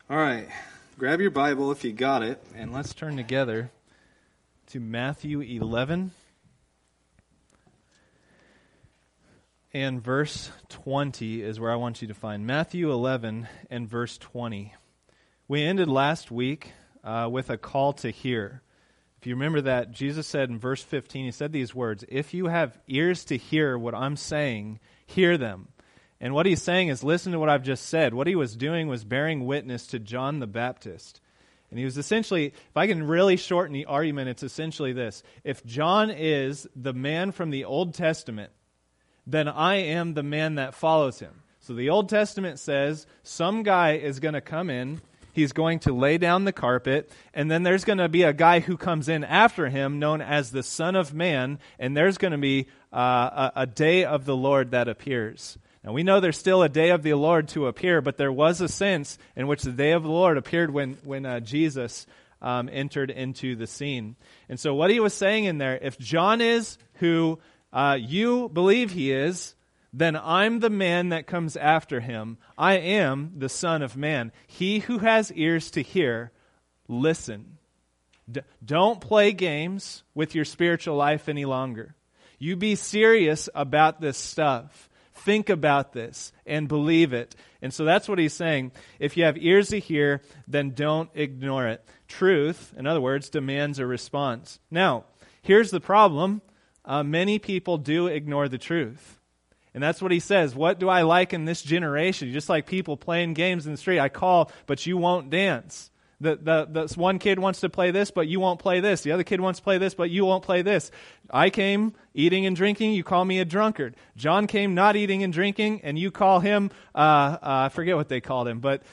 All right, grab your Bible if you got it, and let's turn together to Matthew 11 and verse 20 is where I want you to find. Matthew 11 and verse 20. We ended last week with a call to hear. If you remember that, Jesus said in verse 15, he said these words, "If you have ears to hear what I'm saying, hear them." And what he's saying is, listen to what I've just said. What he was doing was bearing witness to John the Baptist. And he was essentially, if I can really shorten the argument, it's essentially this. If John is the man from the Old Testament, then I am the man that follows him. So the Old Testament says some guy is going to come in, he's going to lay down the carpet, and then there's going to be a guy who comes in after him known as the Son of Man, and there's going to be a day of the Lord that appears. Now, we know there's still a day of the Lord to appear, but there was a sense in which the day of the Lord appeared when Jesus entered into the scene. And so what he was saying in there, if John is who you believe he is, then I'm the man that comes after him. I am the Son of Man. He who has ears to hear, listen. Don't play games with your spiritual life any longer. You be serious about this stuff. Think about this and believe it. And so that's what he's saying. If you have ears to hear, then don't ignore it. Truth, in other words, demands a response. Now, here's the problem. Many people do ignore the truth. And that's what he says. What do I like in this generation? Just like people playing games in the street. I call, but you won't dance. The one kid wants to play this, but you won't play this. The other kid wants to play this, but you won't play this. I came eating and drinking, you call me a drunkard. John came not eating and drinking, and you call him, I forget what they called him, but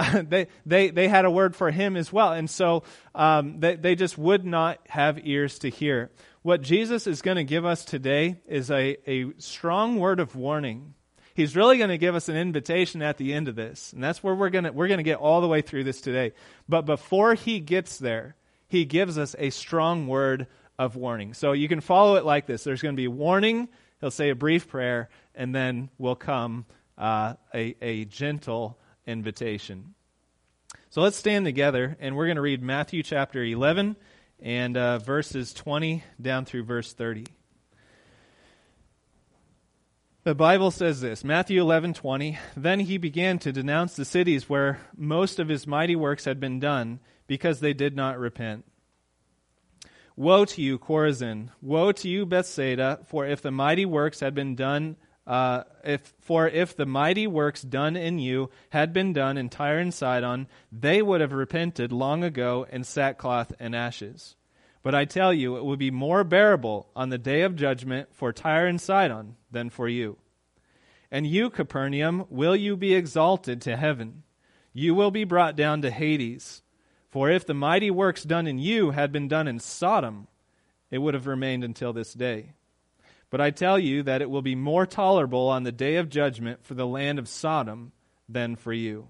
they had a word for him as well. And so they just would not have ears to hear. What Jesus is going to give us today is a strong word of warning. He's really going to give us an invitation at the end of this. And that's where we're going to get all the way through this today. But before he gets there, he gives us a strong word of warning. So you can follow it like this. There's going to be warning. He'll say a brief prayer, and then will come a gentle invitation. So let's stand together, and we're going to read Matthew chapter 11 and verses 20 down through verse 30. The Bible says this, Matthew 11:20, "Then he began to denounce the cities where most of his mighty works had been done, because they did not repent. Woe to you, Chorazin! Woe to you, Bethsaida! For if the mighty works had been done, if the mighty works done in you had been done in Tyre and Sidon, they would have repented long ago in sackcloth and ashes. But I tell you, it will be more bearable on the day of judgment for Tyre and Sidon than for you. And you, Capernaum, will you be exalted to heaven? You will be brought down to Hades. For if the mighty works done in you had been done in Sodom, it would have remained until this day. But I tell you that it will be more tolerable on the day of judgment for the land of Sodom than for you."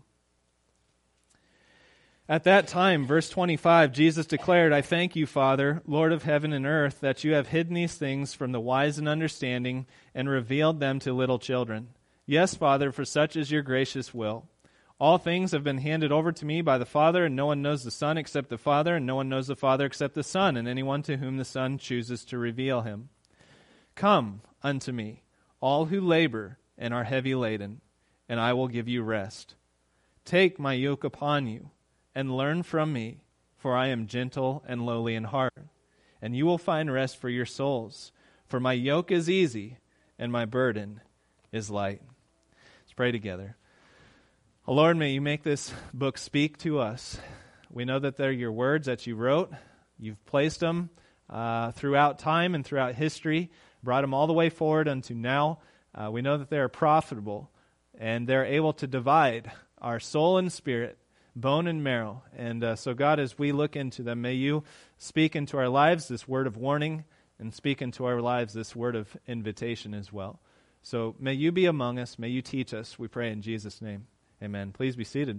At that time, verse 25, Jesus declared, "I thank you, Father, Lord of heaven and earth, that you have hidden these things from the wise and understanding and revealed them to little children. Yes, Father, for such is your gracious will. All things have been handed over to me by the Father, and no one knows the Son except the Father, and no one knows the Father except the Son, and anyone to whom the Son chooses to reveal him. Come unto me, all who labor and are heavy laden, and I will give you rest. Take my yoke upon you, and learn from me, for I am gentle and lowly in heart, and you will find rest for your souls. For my yoke is easy, and my burden is light." Let's pray together. Oh Lord, may you make this book speak to us. We know that they're your words that you wrote. You've placed them throughout time and throughout history, brought them all the way forward unto now. We know that they are profitable, and they're able to divide our soul and spirit, bone and marrow. And so God, as we look into them, may you speak into our lives this word of warning, and speak into our lives this word of invitation as well. So may you be among us. May you teach us. We pray in Jesus' name. Amen. Please be seated.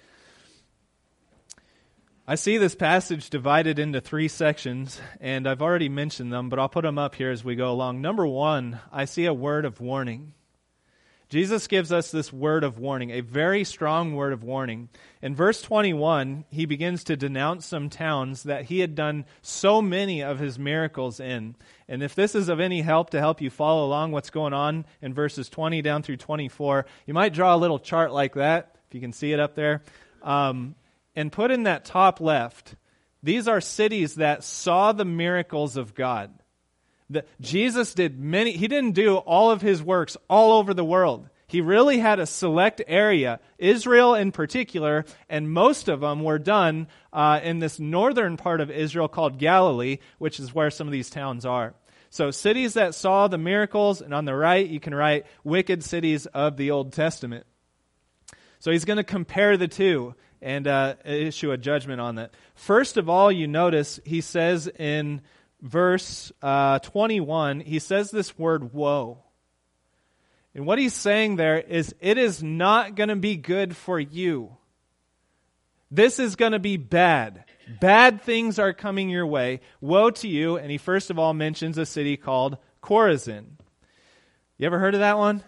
I see this passage divided into three sections, and I've already mentioned them, but I'll put them up here as we go along. Number one, I see a word of warning. Jesus gives us this word of warning, a very strong word of warning. In verse 21, he begins to denounce some towns that he had done so many of his miracles in. And if this is of any help to help you follow along what's going on in verses 20 down through 24, you might draw a little chart like that, if you can see it up there, and put in that top left. These are cities that saw the miracles of God. Jesus did many, he didn't do all of his works all over the world. He really had a select area, Israel in particular, and most of them were done in this northern part of Israel called Galilee, which is where some of these towns are. So cities that saw the miracles, and on the right you can write wicked cities of the Old Testament. So he's going to compare the two and issue a judgment on that. First of all, you notice he says in verse 21, he says this word, woe. And what he's saying there is, it is not going to be good for you. This is going to be bad. Bad things are coming your way. Woe to you. And he first of all mentions a city called Chorazin. You ever heard of that one?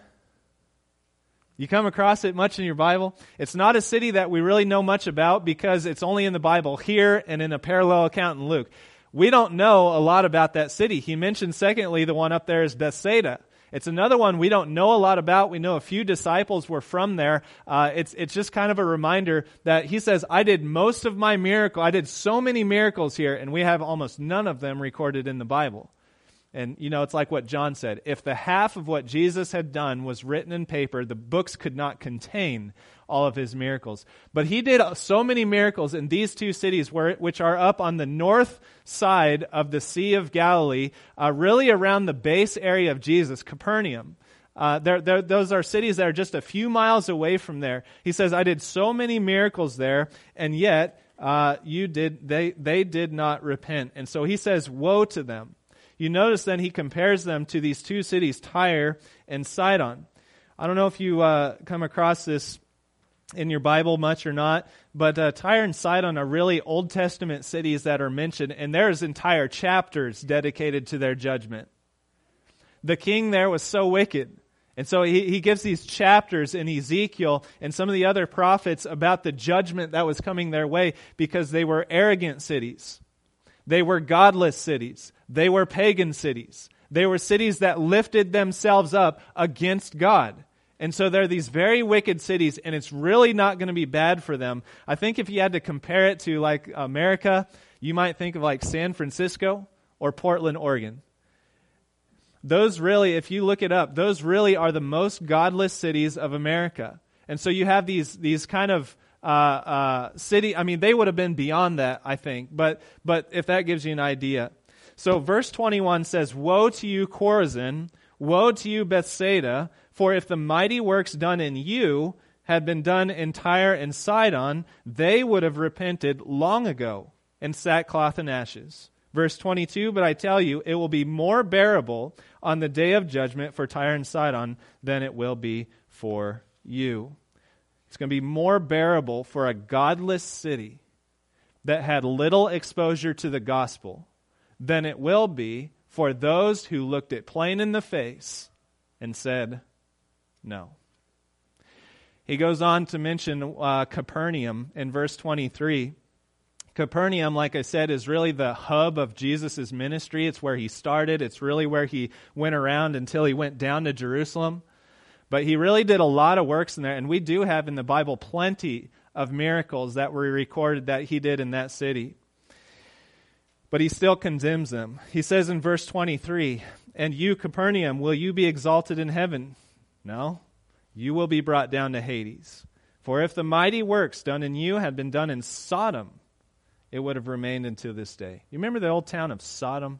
You come across it much in your Bible? It's not a city that we really know much about because it's only in the Bible here and in a parallel account in Luke. We don't know a lot about that city. He mentioned, secondly, the one up there is Bethsaida. It's another one we don't know a lot about. We know a few disciples were from there. It's just kind of a reminder that he says, I did most of my miracle. I did so many miracles here, and we have almost none of them recorded in the Bible. And, it's like what John said. If the half of what Jesus had done was written in paper, the books could not contain all of his miracles. But he did so many miracles in these two cities, which are up on the north side of the Sea of Galilee, really around the base area of Jesus, Capernaum. Those are cities that are just a few miles away from there. He says, I did so many miracles there, and yet they did not repent. And so he says, woe to them. You notice then he compares them to these two cities, Tyre and Sidon. I don't know if you come across this in your Bible much or not, but Tyre and Sidon are really Old Testament cities that are mentioned, and there's entire chapters dedicated to their judgment. The king there was so wicked, and so he gives these chapters in Ezekiel and some of the other prophets about the judgment that was coming their way because they were arrogant cities. They were godless cities. They were pagan cities. They were cities that lifted themselves up against God. And so they're these very wicked cities, and it's really not going to be bad for them. I think if you had to compare it to like America, you might think of like San Francisco or Portland, Oregon. Those really, if you look it up, those really are the most godless cities of America. And so you have these kind of city. I mean, they would have been beyond that, I think. But if that gives you an idea. So verse 21 says, woe to you, Chorazin, woe to you, Bethsaida, for if the mighty works done in you had been done in Tyre and Sidon, they would have repented long ago in sackcloth and ashes. Verse 22, but I tell you, it will be more bearable on the day of judgment for Tyre and Sidon than it will be for you. It's going to be more bearable for a godless city that had little exposure to the gospel than it will be for those who looked it plain in the face and said, no. He goes on to mention Capernaum in verse 23. Capernaum, like I said, is really the hub of Jesus' ministry. It's where he started. It's really where he went around until he went down to Jerusalem. But he really did a lot of works in there, and we do have in the Bible plenty of miracles that were recorded that he did in that city. But he still condemns them. He says in verse 23, and you, Capernaum, will you be exalted in heaven? No, you will be brought down to Hades. For if the mighty works done in you had been done in Sodom, it would have remained until this day. You remember the old town of Sodom?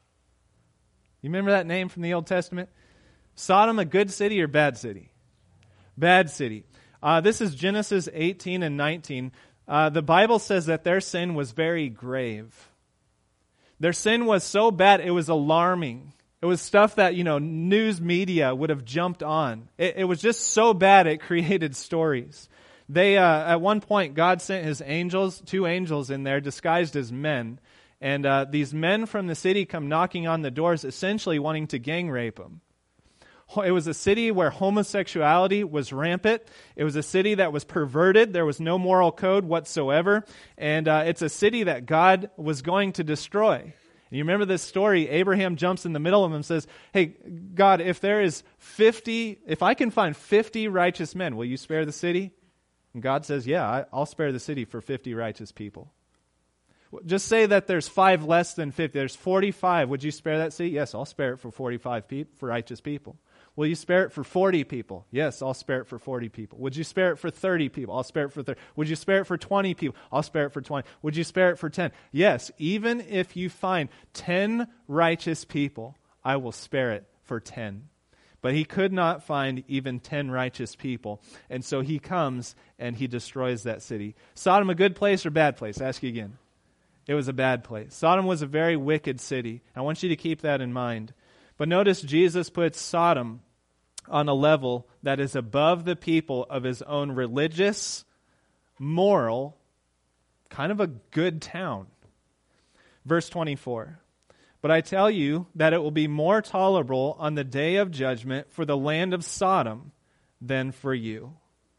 You remember that name from the Old Testament? Sodom, a good city or bad city? Bad city. This is Genesis 18 and 19. The Bible says that their sin was very grave. Their sin was so bad, it was alarming. It was stuff that, news media would have jumped on. It was just so bad it created stories. They, at one point, God sent his angels, 2 angels in there disguised as men. And these men from the city come knocking on the doors, essentially wanting to gang rape them. It was a city where homosexuality was rampant. It was a city that was perverted. There was no moral code whatsoever. And it's a city that God was going to destroy. And you remember this story, Abraham jumps in the middle of them and says, hey, God, if I can find 50 righteous men, will you spare the city? And God says, yeah, I'll spare the city for 50 righteous people. Just say that there's 5 less than 50. There's 45. Would you spare that city? Yes, I'll spare it for 45 people, for righteous people. Will you spare it for 40 people? Yes, I'll spare it for 40 people. Would you spare it for 30 people? I'll spare it for 30. Would you spare it for 20 people? I'll spare it for 20. Would you spare it for 10? Yes, even if you find 10 righteous people, I will spare it for 10. But he could not find even 10 righteous people. And so he comes and he destroys that city. Sodom a good place or bad place? Ask you again. It was a bad place. Sodom was a very wicked city. I want you to keep that in mind. But notice Jesus puts Sodom on a level that is above the people of his own religious, moral, kind of a good town. Verse 24. But I tell you that it will be more tolerable on the day of judgment for the land of Sodom than for you.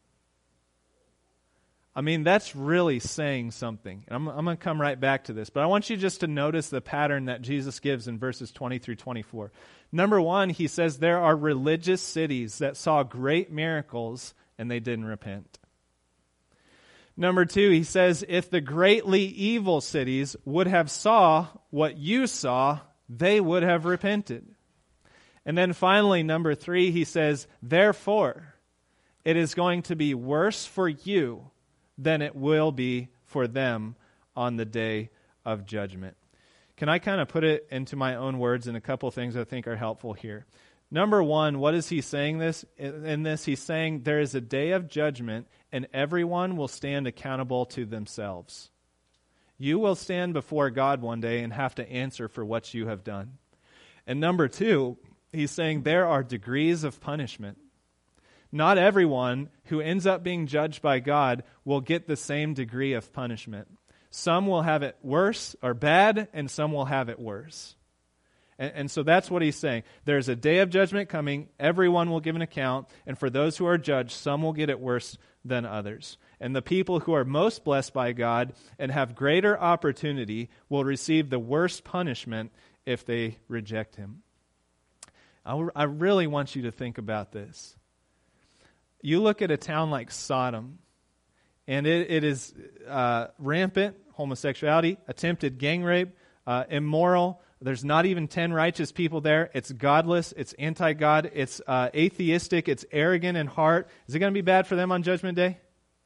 I mean, that's really saying something. I'm going to come right back to this, but I want you just to notice the pattern that Jesus gives in verses 20 through 24. Number one, he says there are religious cities that saw great miracles and they didn't repent. Number two, he says if the greatly evil cities would have saw what you saw, they would have repented. And then finally, number three, he says, therefore, it is going to be worse for you than it will be for them on the day of judgment. Can I kind of put it into my own words in a couple things I think are helpful here? Number one, what is he saying in this? He's saying there is a day of judgment and everyone will stand accountable to themselves. You will stand before God one day and have to answer for what you have done. And number two, he's saying there are degrees of punishment. Not everyone who ends up being judged by God will get the same degree of punishment. Some will have it worse or bad, and some will have it worse. And so that's what he's saying. There's a day of judgment coming. Everyone will give an account. And for those who are judged, some will get it worse than others. And the people who are most blessed by God and have greater opportunity will receive the worst punishment if they reject him. I really want you to think about this. You look at a town like Sodom, and it is rampant homosexuality, attempted gang rape, immoral. There's not even 10 righteous people there. It's godless. It's anti-God. It's atheistic. It's arrogant in heart. Is it going to be bad for them on Judgment Day?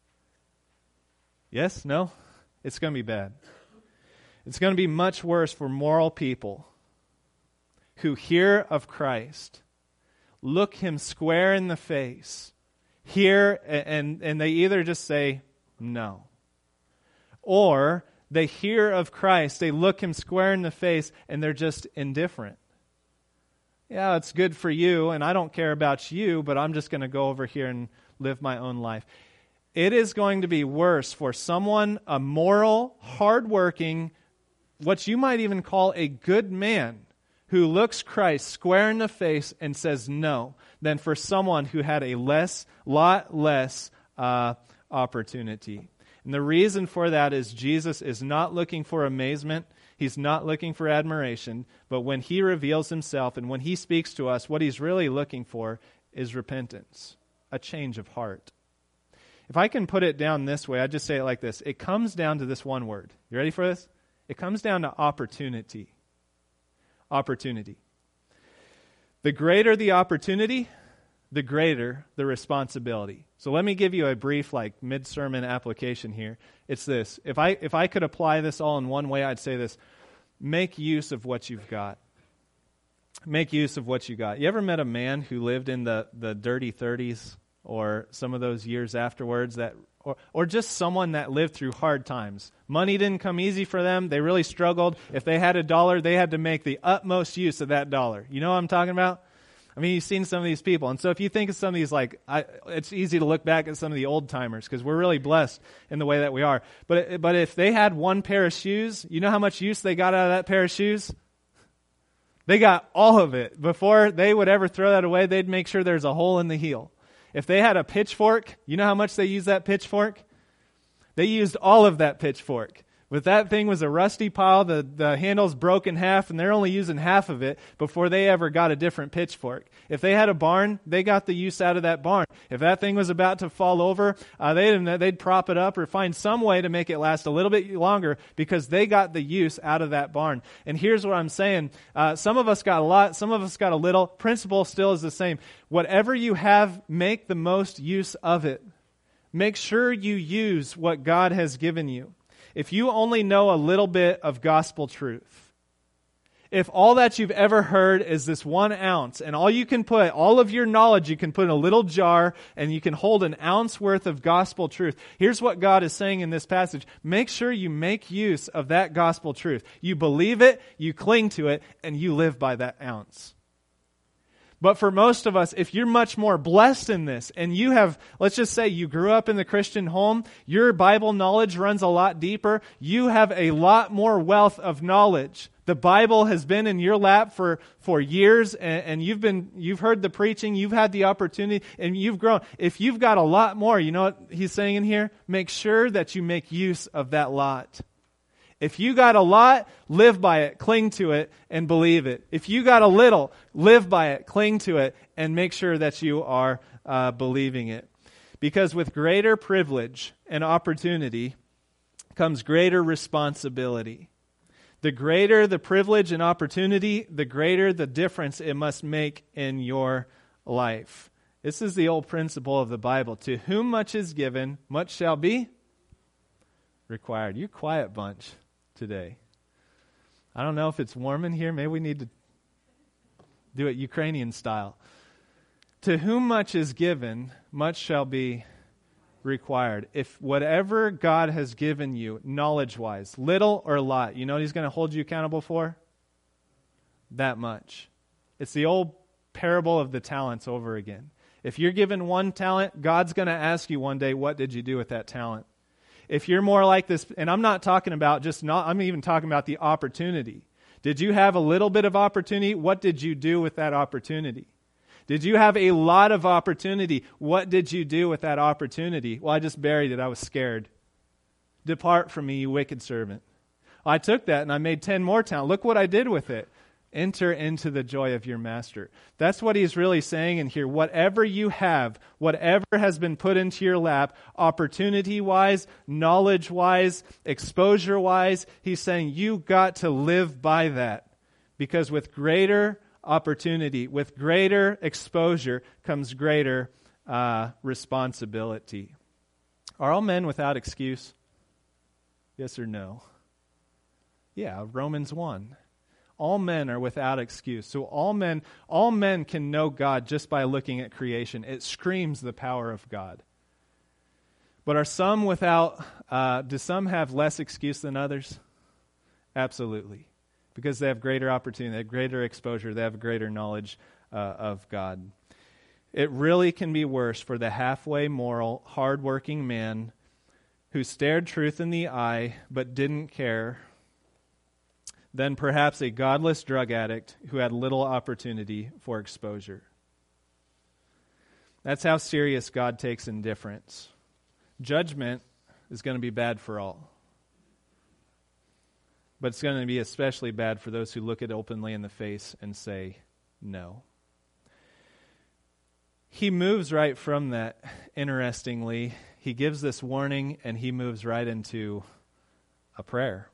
Yes? No? It's going to be bad. It's going to be much worse for moral people who hear of Christ, look him square in the face, hear, and they either just say no, or they hear of Christ, they look him square in the face, and they're just indifferent. Yeah, it's good for you, and I don't care about you, but I'm just going to go over here and live my own life. It is going to be worse for someone, a moral, hardworking, what you might even call a good man, who looks Christ square in the face and says no, than for someone who had a lot less opportunity. And the reason for that is Jesus is not looking for amazement. He's not looking for admiration. But when he reveals himself and when he speaks to us, what he's really looking for is repentance, a change of heart. If I can put it down this way, I'd just say it like this. It comes down to this one word. You ready for this? It comes down to opportunity. Opportunity. The greater the opportunity, the greater the responsibility. So let me give you a brief mid-sermon application here. It's this. If I could apply this all in one way, I'd say this. Make use of what you've got. Make use of what you got. You ever met a man who lived in the dirty 30s or some of those years afterwards or just someone that lived through hard times? Money didn't come easy for them. They really struggled. If they had $1, they had to make the utmost use of that $1. You know what I'm talking about? I mean, you've seen some of these people. And so if you think of some of these, it's easy to look back at some of the old timers because we're really blessed in the way that we are. But if they had one pair of shoes, you know how much use they got out of that pair of shoes? They got all of it. Before they would ever throw that away, they'd make sure there's a hole in the heel. If they had a pitchfork, you know how much they used that pitchfork? They used all of that pitchfork. But that thing was a rusty pile, the handle's broke in half, and they're only using half of it before they ever got a different pitchfork. If they had a barn, they got the use out of that barn. If that thing was about to fall over, they'd prop it up or find some way to make it last a little bit longer because they got the use out of that barn. And here's what I'm saying. Some of us got a lot, some of us got a little. Principle still is the same. Whatever you have, make the most use of it. Make sure you use what God has given you. If you only know a little bit of gospel truth, if all that you've ever heard is this 1 ounce, and all of your knowledge you can put in a little jar, and you can hold an ounce worth of gospel truth. Here's what God is saying in this passage. Make sure you make use of that gospel truth. You believe it, you cling to it, and you live by that ounce. But for most of us, if you're much more blessed in this, and you have, let's just say you grew up in the Christian home, your Bible knowledge runs a lot deeper, you have a lot more wealth of knowledge. The Bible has been in your lap for years, and you've heard the preaching, you've had the opportunity, and you've grown. If you've got a lot more, you know what he's saying in here? Make sure that you make use of that lot. If you got a lot, live by it, cling to it, and believe it. If you got a little, live by it, cling to it, and make sure that you are believing it. Because with greater privilege and opportunity comes greater responsibility. The greater the privilege and opportunity, the greater the difference it must make in your life. This is the old principle of the Bible. To whom much is given, much shall be required. You quiet bunch today. I don't know if it's warm in here. Maybe we need to do it Ukrainian style. To whom much is given, much shall be required. If whatever God has given you, knowledge-wise, little or lot, you know what he's going to hold you accountable for? That much. It's the old parable of the talents over again. If you're given 1 talent, God's going to ask you one day, what did you do with that talent? If you're more like this, and I'm not talking about I'm even talking about the opportunity. Did you have a little bit of opportunity? What did you do with that opportunity? Did you have a lot of opportunity? What did you do with that opportunity? Well, I just buried it. I was scared. Depart from me, you wicked servant. I took that and I made 10 more talents. Look what I did with it. Enter into the joy of your master. That's what he's really saying in here. Whatever you have, whatever has been put into your lap, opportunity-wise, knowledge-wise, exposure-wise, he's saying you got to live by that. Because with greater opportunity, with greater exposure comes greater responsibility. Are all men without excuse? Yes or no? Yeah, Romans 1. All men are without excuse. So all men can know God just by looking at creation. It screams the power of God. But are some without, do some have less excuse than others? Absolutely. Because they have greater opportunity, they have greater exposure, they have greater knowledge of God. It really can be worse for the halfway moral, hardworking man who stared truth in the eye but didn't care than perhaps a godless drug addict who had little opportunity for exposure. That's how serious God takes indifference. Judgment is going to be bad for all. But it's going to be especially bad for those who look it openly in the face and say no. He moves right from that, interestingly. He gives this warning and he moves right into a prayer.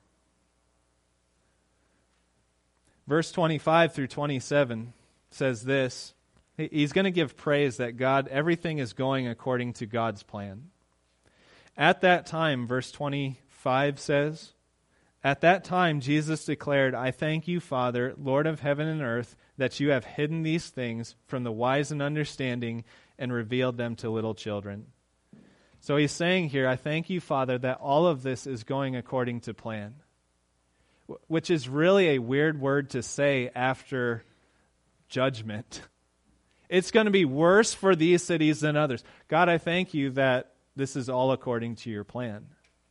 Verse 25 through 27 says this. He's going to give praise that God, everything is going according to God's plan. At that time, verse 25 says, at that time Jesus declared, I thank you, Father, Lord of heaven and earth, that you have hidden these things from the wise and understanding and revealed them to little children. So he's saying here, I thank you, Father, that all of this is going according to plan. Which is really a weird word to say after judgment. It's going to be worse for these cities than others. God, I thank you that this is all according to your plan.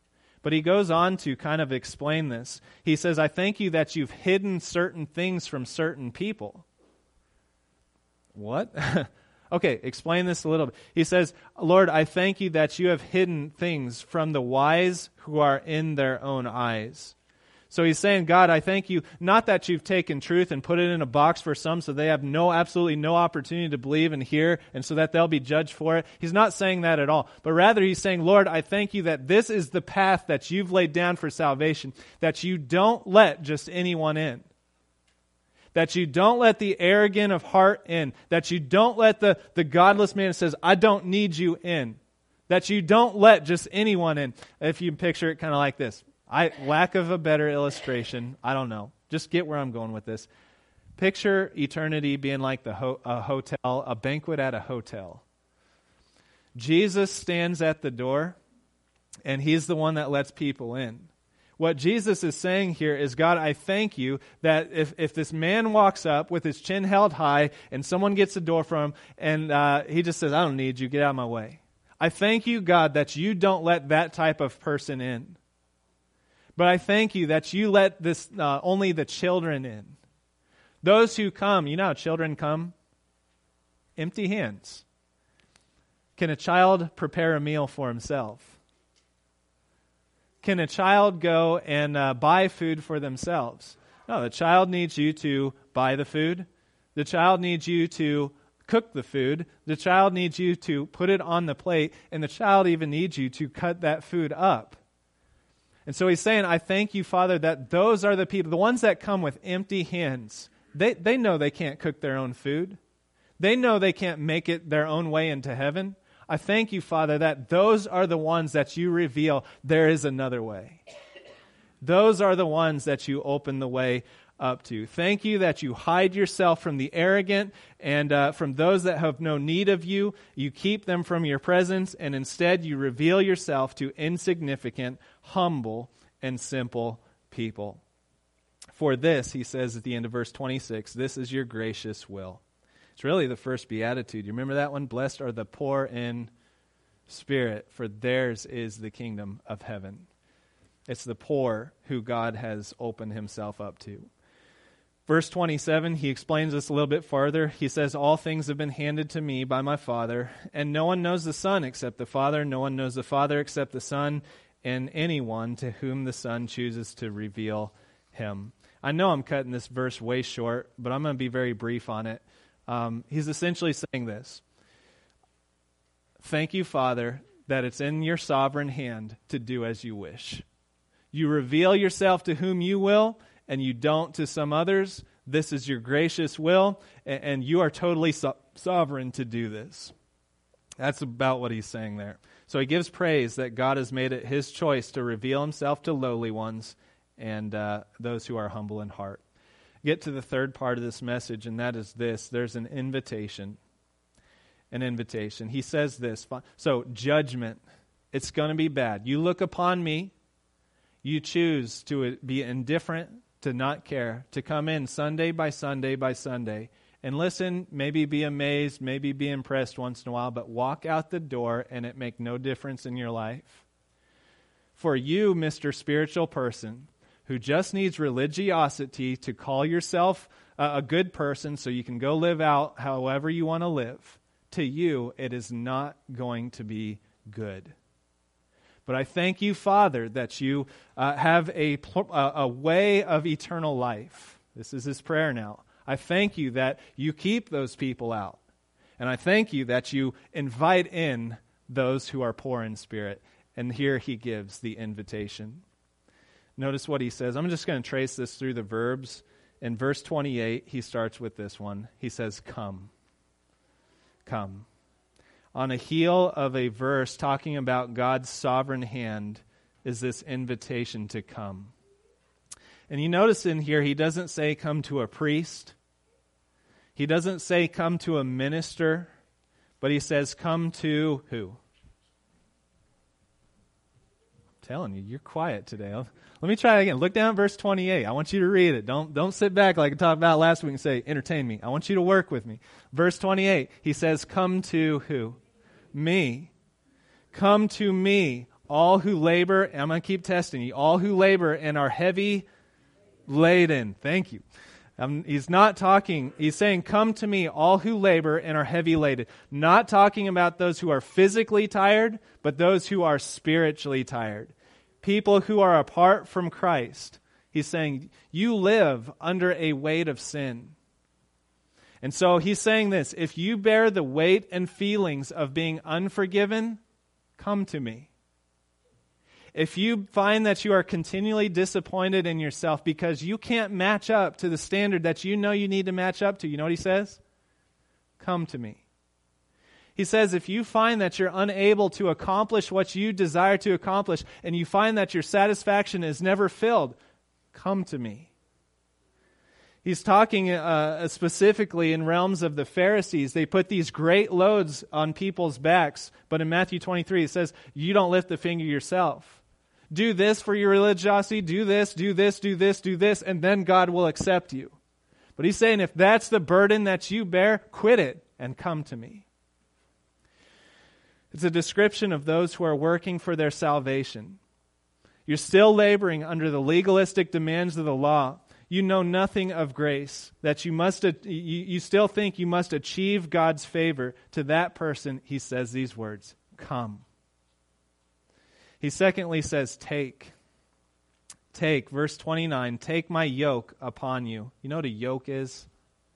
But he goes on to kind of explain this. He says, I thank you that you've hidden certain things from certain people. What? Okay, explain this a little bit. He says, Lord, I thank you that you have hidden things from the wise who are in their own eyes. So he's saying, God, I thank you, not that you've taken truth and put it in a box for some so they have absolutely no opportunity to believe and hear, and so that they'll be judged for it. He's not saying that at all. But rather he's saying, Lord, I thank you that this is the path that you've laid down for salvation, that you don't let just anyone in. That you don't let the arrogant of heart in. That you don't let the godless man who says, I don't need you in. That you don't let just anyone in. If you picture it kind of like this. Lack of a better illustration, I don't know. Just get where I'm going with this. Picture eternity being like a hotel, a banquet at a hotel. Jesus stands at the door, and he's the one that lets people in. What Jesus is saying here is, God, I thank you that if this man walks up with his chin held high and someone gets the door for him and he just says, I don't need you, get out of my way. I thank you, God, that you don't let that type of person in. But I thank you that you let this only the children in. Those who come, you know how children come? Empty hands. Can a child prepare a meal for himself? Can a child go and buy food for themselves? No, the child needs you to buy the food. The child needs you to cook the food. The child needs you to put it on the plate. And the child even needs you to cut that food up. And so he's saying, I thank you, Father, that those are the people, the ones that come with empty hands. They know they can't cook their own food. They know they can't make it their own way into heaven. I thank you, Father, that those are the ones that you reveal there is another way. Those are the ones that you open the way up to. Thank you that you hide yourself from the arrogant and from those that have no need of you. You keep them from your presence, and instead you reveal yourself to insignificant, humble, and simple people. For this, he says at the end of verse 26, this is your gracious will. It's really the first beatitude. You remember that one? Blessed are the poor in spirit, for theirs is the kingdom of heaven. It's the poor who God has opened himself up to. Verse 27, he explains this a little bit farther. He says, all things have been handed to me by my Father, and no one knows the Son except the Father. No one knows the Father except the Son, and anyone to whom the Son chooses to reveal him. I know I'm cutting this verse way short, but I'm going to be very brief on it. He's essentially saying this. Thank you, Father, that it's in your sovereign hand to do as you wish. You reveal yourself to whom you will, and you don't to some others. This is your gracious will, and you are totally sovereign to do this. That's about what he's saying there. So he gives praise that God has made it his choice to reveal himself to lowly ones and those who are humble in heart. Get to the third part of this message, and that is this. There's an invitation. An invitation. He says this. So, judgment. It's going to be bad. You look upon me. You choose to be indifferent, to not care, to come in Sunday by Sunday by Sunday, and listen, maybe be amazed, maybe be impressed once in a while, but walk out the door and it make no difference in your life. For you, Mr. Spiritual Person, who just needs religiosity to call yourself a good person so you can go live out however you want to live, to you, it is not going to be good. But I thank you, Father, that you have a way of eternal life. This is his prayer now. I thank you that you keep those people out. And I thank you that you invite in those who are poor in spirit. And here he gives the invitation. Notice what he says. I'm just going to trace this through the verbs. In verse 28, he starts with this one. He says, come. Come. On a heel of a verse talking about God's sovereign hand is this invitation to come. And you notice in here, he doesn't say come to a priest. He doesn't say come to a minister. But he says come to who? I'm telling you, you're quiet today. Let me try it again. Look down at verse 28. I want you to read it. Don't sit back like I talked about last week and say, entertain me. I want you to work with me. Verse 28, he says, come to who? Me. Come to me, All who labor, I'm going to keep testing you, all who labor and are heavy laden. Thank you. He's not talking, he's saying, come to me, all who labor and are heavy laden. Not talking about those who are physically tired, but those who are spiritually tired. People who are apart from Christ. He's saying, you live under a weight of sin. And so he's saying this, if you bear the weight and feelings of being unforgiven, come to me. If you find that you are continually disappointed in yourself because you can't match up to the standard that you know you need to match up to, you know what he says? Come to me. He says if you find that you're unable to accomplish what you desire to accomplish and you find that your satisfaction is never filled, come to me. He's talking specifically in realms of the Pharisees. They put these great loads on people's backs, but in Matthew 23 it says, you don't lift the finger yourself. Do this for your religiosity, do this, do this, do this, do this, and then God will accept you. But he's saying if that's the burden that you bear, quit it and come to me. It's a description of those who are working for their salvation. You're still laboring under the legalistic demands of the law. You know nothing of grace, that you still think you must achieve God's favor. To that person, he says these words, come. He secondly says, take. Take, verse 29, take my yoke upon you. You know what a yoke is?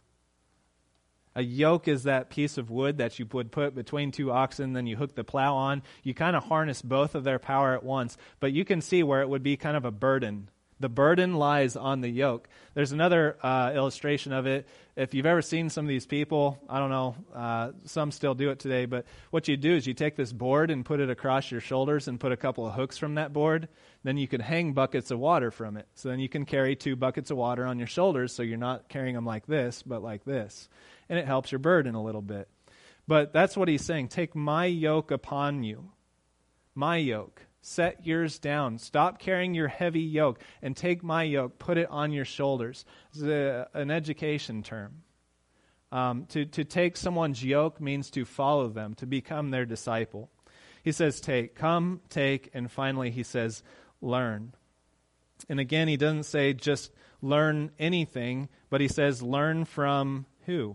A yoke is that piece of wood that you would put between two oxen, then you hook the plow on. You kind of harness both of their power at once, but you can see where it would be kind of a burden. The burden lies on the yoke. There's another illustration of it. If you've ever seen some of these people, I don't know, some still do it today, but what you do is you take this board and put it across your shoulders and put a couple of hooks from that board. Then you can hang buckets of water from it. So then you can carry 2 buckets of water on your shoulders so you're not carrying them like this, but like this. And it helps your burden a little bit. But that's what he's saying. Take my yoke upon you. My yoke. Set yours down. Stop carrying your heavy yoke and take my yoke. Put it on your shoulders. It's an education term. To take someone's yoke means to follow them, to become their disciple. He says take, come, take, and finally he says learn. And again, he doesn't say just learn anything, but he says learn from who?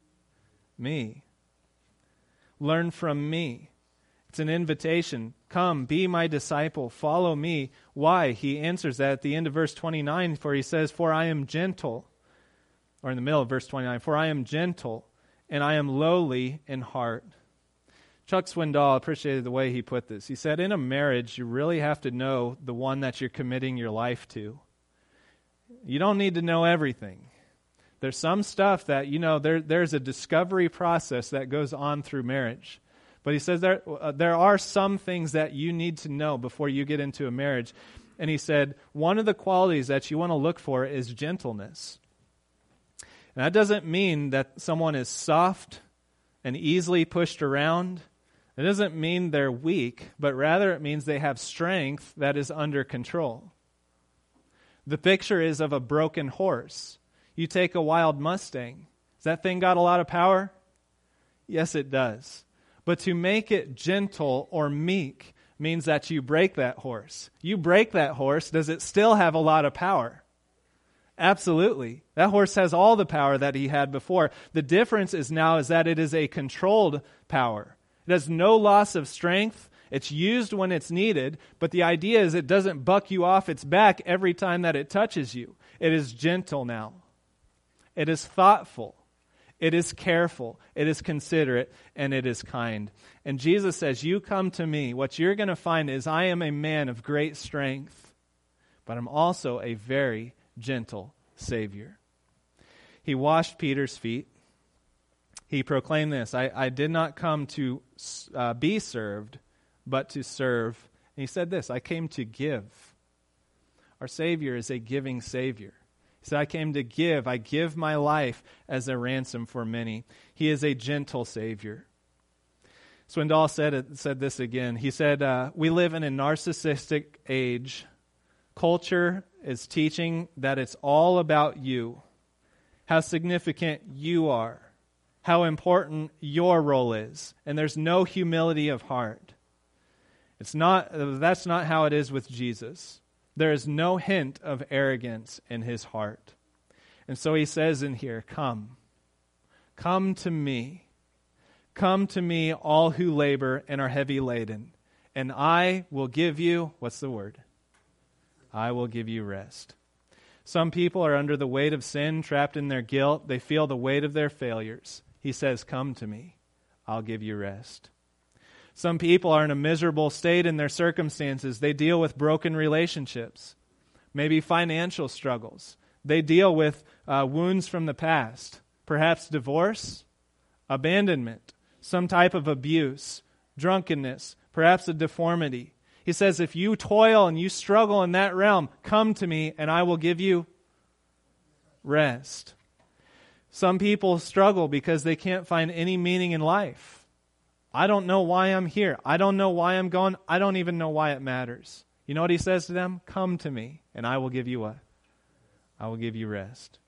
Me. Learn from me. It's an invitation. Come, be my disciple, follow me. Why? He answers that at the end of verse 29, for he says, for I am gentle, or in the middle of verse 29, for I am gentle and I am lowly in heart. Chuck Swindoll appreciated the way he put this. He said, in a marriage, you really have to know the one that you're committing your life to. You don't need to know everything. There's some stuff that, there's a discovery process that goes on through marriage. But he says there are some things that you need to know before you get into a marriage. And he said, one of the qualities that you want to look for is gentleness. And that doesn't mean that someone is soft and easily pushed around. It doesn't mean they're weak, but rather it means they have strength that is under control. The picture is of a broken horse. You take a wild Mustang. Has that thing got a lot of power? Yes, it does. But to make it gentle or meek means that you break that horse. You break that horse, does it still have a lot of power? Absolutely. That horse has all the power that he had before. The difference is that it is a controlled power. It has no loss of strength. It's used when it's needed, but the idea is it doesn't buck you off its back every time that it touches you. It is gentle now. It is thoughtful. It is careful, it is considerate, and it is kind. And Jesus says, you come to me. What you're going to find is I am a man of great strength, but I'm also a very gentle Savior. He washed Peter's feet. He proclaimed this, I did not come to be served, but to serve. And he said this, I came to give. Our Savior is a giving Savior. He said, I came to give. I give my life as a ransom for many. He is a gentle Savior. Swindoll said this again. He said, we live in a narcissistic age. Culture is teaching that it's all about you, how significant you are, how important your role is, and there's no humility of heart. That's not how it is with Jesus. There is no hint of arrogance in his heart. And so he says in here, come to me. Come to me, all who labor and are heavy laden, and I will give you, what's the word? I will give you rest. Some people are under the weight of sin, trapped in their guilt. They feel the weight of their failures. He says, come to me. I'll give you rest. Some people are in a miserable state in their circumstances. They deal with broken relationships, maybe financial struggles. They deal with wounds from the past, perhaps divorce, abandonment, some type of abuse, drunkenness, perhaps a deformity. He says, if you toil and you struggle in that realm, come to me and I will give you rest. Some people struggle because they can't find any meaning in life. I don't know why I'm here. I don't know why I'm going. I don't even know why it matters. You know what he says to them? Come to me and I will give you what? I will give you rest.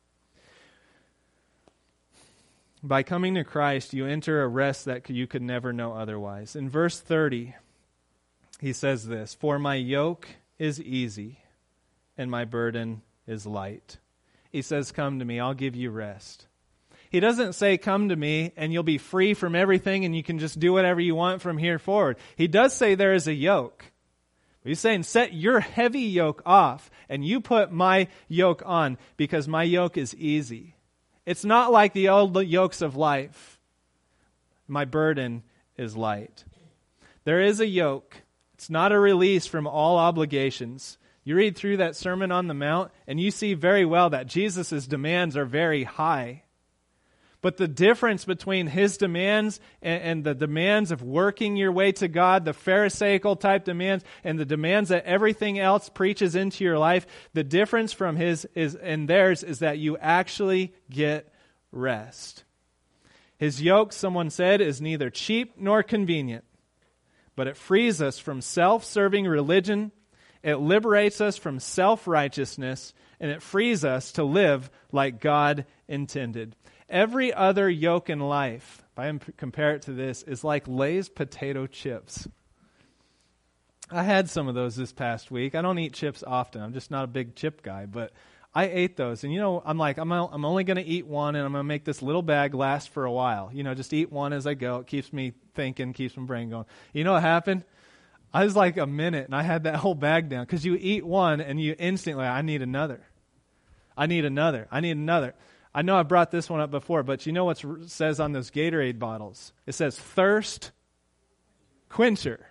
By coming to Christ, you enter a rest that you could never know otherwise. In verse 30, he says this, for my yoke is easy and my burden is light. He says, come to me, I'll give you rest. He doesn't say, come to me and you'll be free from everything and you can just do whatever you want from here forward. He does say there is a yoke. He's saying, set your heavy yoke off and you put my yoke on because my yoke is easy. It's not like the old yokes of life. My burden is light. There is a yoke. It's not a release from all obligations. You read through that Sermon on the Mount, and you see very well that Jesus' demands are very high. But the difference between his demands and the demands of working your way to God, the Pharisaical type demands, and the demands that everything else preaches into your life, the difference from his and theirs is that you actually get rest. His yoke, someone said, is neither cheap nor convenient, but it frees us from self-serving religion, it liberates us from self-righteousness, and it frees us to live like God intended. Every other yoke in life, if I compare it to this, is like Lay's potato chips. I had some of those this past week. I don't eat chips often. I'm just not a big chip guy, but I ate those. And, I'm like, I'm only going to eat one, and I'm going to make this little bag last for a while. Just eat one as I go. It keeps me thinking, keeps my brain going. You know what happened? I was like a minute, and I had that whole bag down. Because you eat one, and you instantly, I need another. I need another. I need another. I know I brought this one up before, but you know what it says on those Gatorade bottles? It says thirst quencher.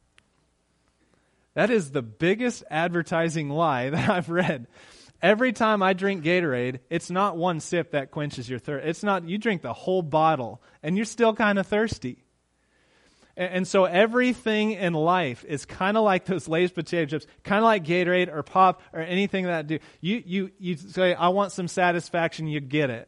That is the biggest advertising lie that I've read. Every time I drink Gatorade, it's not one sip that quenches your thirst. It's not, you drink the whole bottle, and you're still kind of thirsty. And so everything in life is kind of like those Lay's potato chips, kind of like Gatorade or Pop or anything that do. You say, I want some satisfaction, you get it.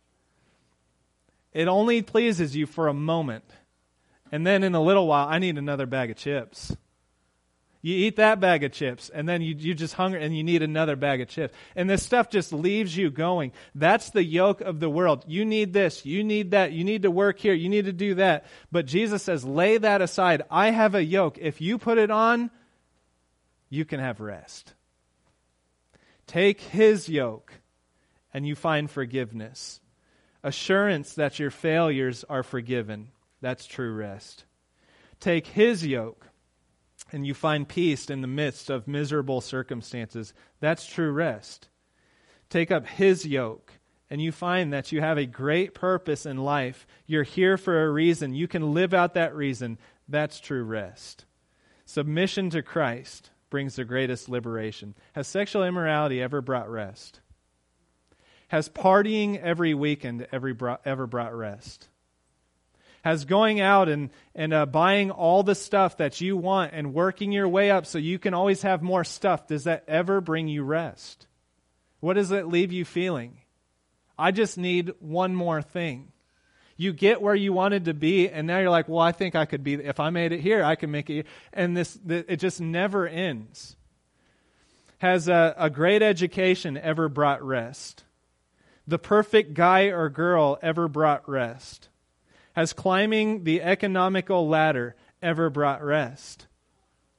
It only pleases you for a moment. And then in a little while, I need another bag of chips. You eat that bag of chips, and then you're just hungry, and you need another bag of chips. And this stuff just leaves you going. That's the yoke of the world. You need this. You need that. You need to work here. You need to do that. But Jesus says, lay that aside. I have a yoke. If you put it on, you can have rest. Take his yoke, and you find forgiveness. Assurance that your failures are forgiven. That's true rest. Take his yoke, and you find peace in the midst of miserable circumstances. That's true rest. Take up his yoke, and you find that you have a great purpose in life. You're here for a reason. You can live out that reason. That's true rest. Submission to Christ brings the greatest liberation. Has sexual immorality ever brought rest? Has partying every weekend ever brought rest? Has going out and buying all the stuff that you want and working your way up so you can always have more stuff, does that ever bring you rest? What does it leave you feeling? I just need one more thing. You get where you wanted to be, and now you're like, well, I think I could be, if I made it here, I can make it here. And it just never ends. Has a great education ever brought rest? The perfect guy or girl ever brought rest? Has climbing the economical ladder ever brought rest?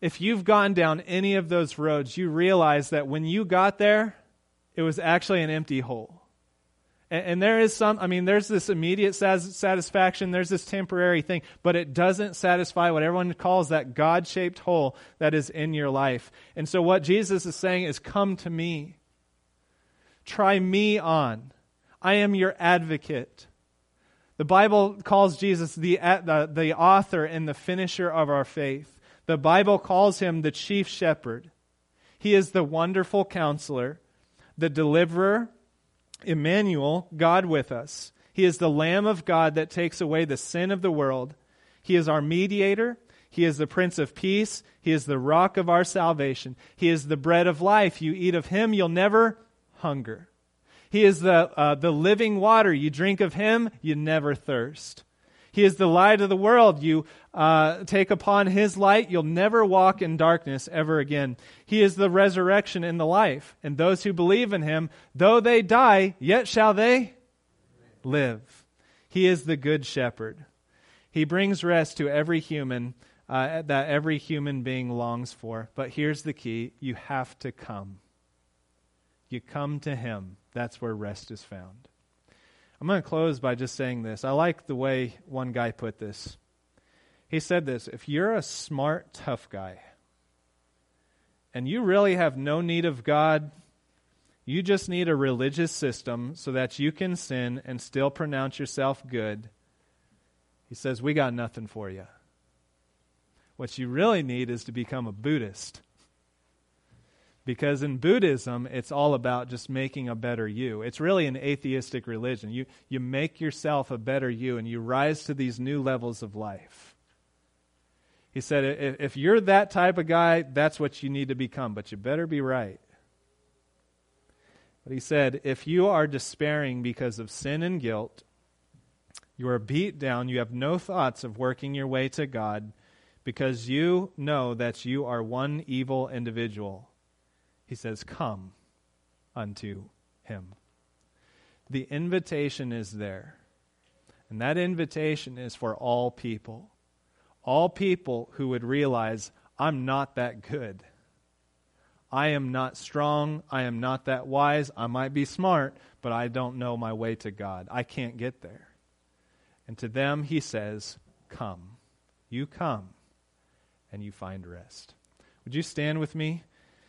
if you've gone down any of those roads, you realize that when you got there, it was actually an empty hole. And there is there's this immediate satisfaction, there's this temporary thing, but it doesn't satisfy what everyone calls that God-shaped hole that is in your life. And so what Jesus is saying is, come to me. Try me on. I am your advocate. The Bible calls Jesus the author and the finisher of our faith. The Bible calls him the chief shepherd. He is the wonderful counselor, the deliverer, Emmanuel, God with us. He is the Lamb of God that takes away the sin of the world. He is our mediator. He is the Prince of Peace. He is the rock of our salvation. He is the bread of life. You eat of him, you'll never hunger. He is the living water. You drink of him, you never thirst. He is the light of the world. You take upon his light, you'll never walk in darkness ever again. He is the resurrection and the life. And those who believe in him, though they die, yet shall they live. He is the good shepherd. He brings rest to every human that every human being longs for. But here's the key. You have to come. You come to him. That's where rest is found. I'm going to close by just saying this. I like the way one guy put this. He said this: if you're a smart, tough guy, and you really have no need of God, you just need a religious system so that you can sin and still pronounce yourself good, he says, we got nothing for you. What you really need is to become a Buddhist. Because in Buddhism, it's all about just making a better you. It's really an atheistic religion. You make yourself a better you, and you rise to these new levels of life. He said, if you're that type of guy, that's what you need to become, but you better be right. But he said, if you are despairing because of sin and guilt, you are beat down, you have no thoughts of working your way to God, because you know that you are one evil individual, he says, come unto him. The invitation is there. And that invitation is for all people. All people who would realize, I'm not that good. I am not strong. I am not that wise. I might be smart, but I don't know my way to God. I can't get there. And to them, he says, come. You come, and you find rest. Would you stand with me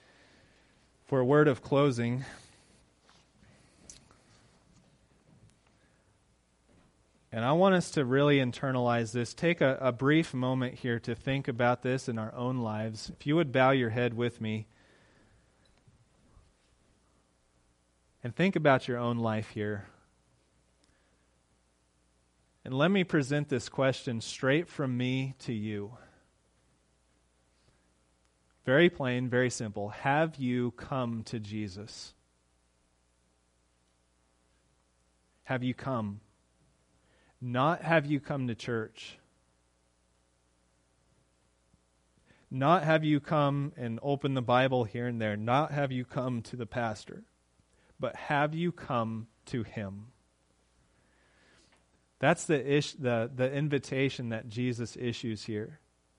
for a word of closing? And I want us to really internalize this. Take a brief moment here to think about this in our own lives. If you would bow your head with me and think about your own life here. And let me present this question straight from me to you. Very plain, very simple. Have you come to Jesus? Have you come? Not have you come to church. Not have you come and open the Bible here and there. Not have you come to the pastor. But have you come to him? That's the invitation that Jesus issues here.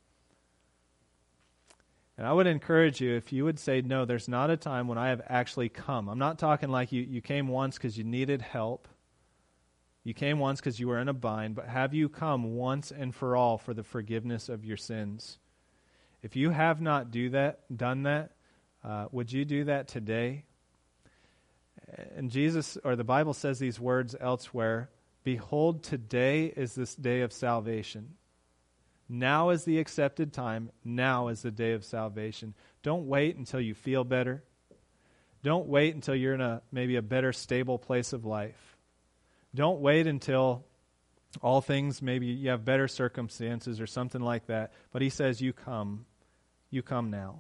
And I would encourage you, if you would say, no, there's not a time when I have actually come. I'm not talking like you came once because you needed help. You came once because you were in a bind, but have you come once and for all for the forgiveness of your sins? If you have not done that, would you do that today? And Jesus, or the Bible says these words elsewhere, behold, today is this day of salvation. Now is the accepted time. Now is the day of salvation. Don't wait until you feel better. Don't wait until you're in maybe a better, stable place of life. Don't wait until all things, maybe you have better circumstances or something like that. But he says, you come. You come now.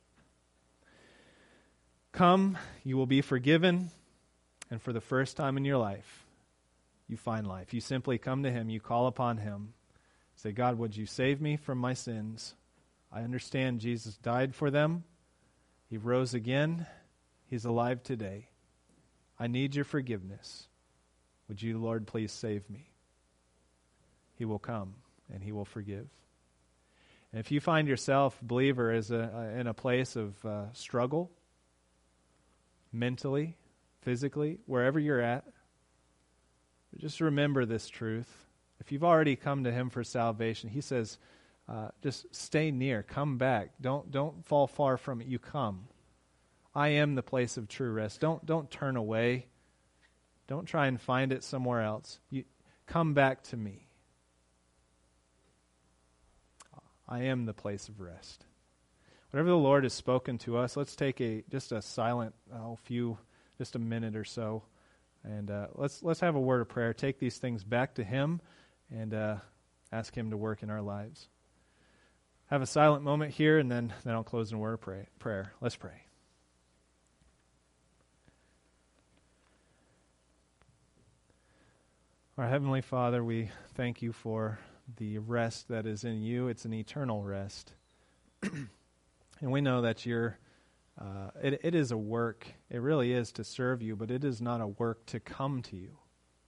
Come, you will be forgiven, and for the first time in your life, you find life. You simply come to him, you call upon him. Say, God, would you save me from my sins? I understand Jesus died for them. He rose again. He's alive today. I need your forgiveness. Would you, Lord, please save me? He will come and he will forgive. If you find yourself, believer, in a place of struggle, mentally, physically, wherever you're at, just remember this truth. If you've already come to him for salvation, he says, just stay near, come back. Don't fall far from it. You come. I am the place of true rest. Don't turn away. Don't try and find it somewhere else. You come back to me. I am the place of rest. Whatever the Lord has spoken to us, let's take just a silent just a minute or so, and let's have a word of prayer. Take these things back to him, and ask him to work in our lives. Have a silent moment here, and then I'll close in a word of prayer. Let's pray. Our Heavenly Father, we thank you for the rest that is in you. It's an eternal rest. And we know that it is a work. It really is to serve you, but it is not a work to come to you.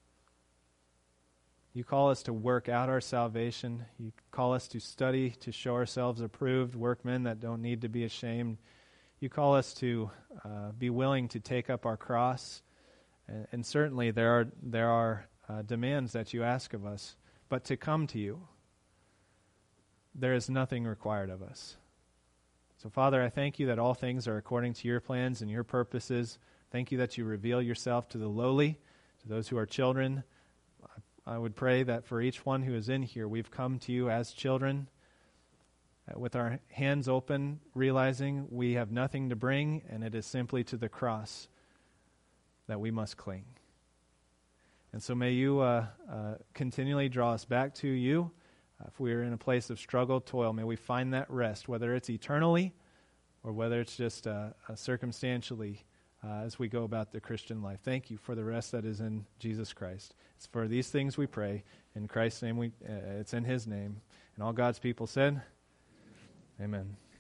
You call us to work out our salvation. You call us to study, to show ourselves approved, workmen that don't need to be ashamed. You call us to be willing to take up our cross. And certainly there are demands that you ask of us. But to come to you, there is nothing required of us. So, Father, I thank you that all things are according to your plans and your purposes. Thank you that you reveal yourself to the lowly, to those who are children. I would pray that for each one who is in here, we've come to you as children, with our hands open, realizing we have nothing to bring, and it is simply to the cross that we must cling. And so may you continually draw us back to you. If we are in a place of struggle, toil, may we find that rest, whether it's eternally or whether it's just circumstantially as we go about the Christian life. Thank you for the rest that is in Jesus Christ. It's for these things we pray. In Christ's name, it's in his name. And all God's people said, amen.